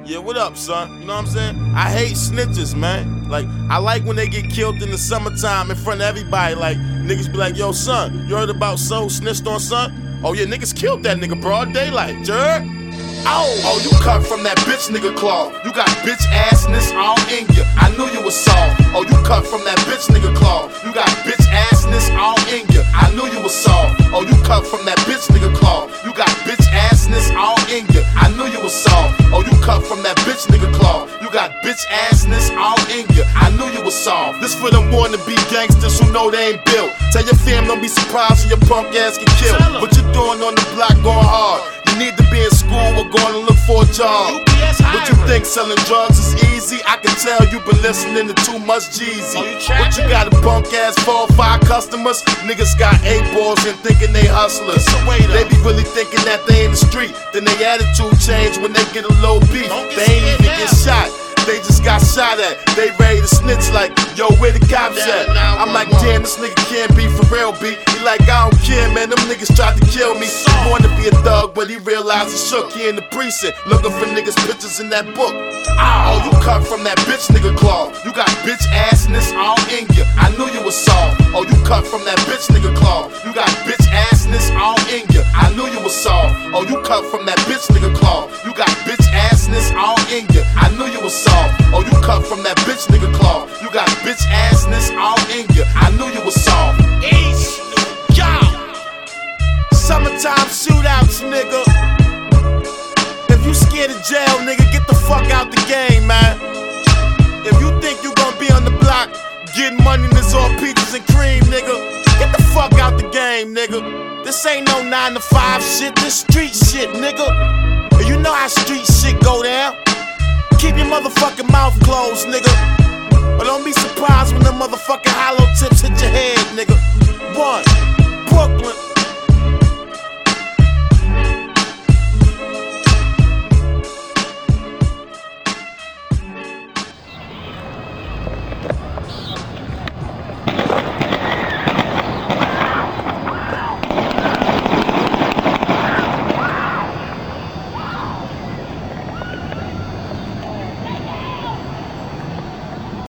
Yeah, what up, son? You know what I'm saying? I hate snitches, man. Like, I like when they get killed in the summertime in front of everybody. Like, niggas be like, yo, son, you heard about so snitched on son? Oh, yeah, niggas killed that nigga broad daylight, jerk. Oh, you cut from that bitch nigga claw. You got bitch assness all in you. I knew you was soft. Oh, you cut from that bitch nigga claw. You got bitch assness all in you. I knew you was soft. Oh, you cut from that bitch nigga claw. You got bitch assness all in you. I knew you was soft. Oh, you cut from that bitch nigga claw. You got bitch assness all in you. I knew you was soft. This for them wannabe gangsters who know they ain't built. Tell your fam don't be surprised when your punk ass get killed. What you doing on the block going hard? You need to be in school or going to look for a job. What you think selling drugs is easy? I can tell you been listening to too much Jeezy. What you got a punk ass 4 or 5 customers? Niggas got 8 balls and thinking they hustlers. They be really thinking that they in the street. Then they attitude change when they get a low beef. They ain't even get shot. They just got shot at. They ready to snitch like, yo, where the cops at? I'm like, damn, this nigga can't be for real, B. He like, I don't care, man, them niggas tried to kill me. He wanted to be a thug, but he realized he shook. He in the precinct, looking for niggas' pictures in that book. Oh, you cut from that bitch nigga claw. You got bitch assness all in you. I knew you was soft. Oh, you cut from that bitch nigga claw. You got bitch assness all in you. I knew you was soft. Oh, you cut from that bitch nigga claw. You got bitch assness all in you. I knew you was soft. Oh, you cut from that bitch nigga claw. You got bitch assness all in you. I knew you was soft. East New York. Summertime shootouts, nigga. If you scared of jail, nigga, get the fuck out the game, man. If you think you gon' be on the block getting money and it's all peaches and cream, nigga, get the fuck out the game, nigga. This ain't no 9 to 5 shit, this street shit, nigga. And you know how street shit go down. Keep your motherfucking mouth closed, nigga. But don't be surprised when them motherfucking hollow tips hit your head, nigga.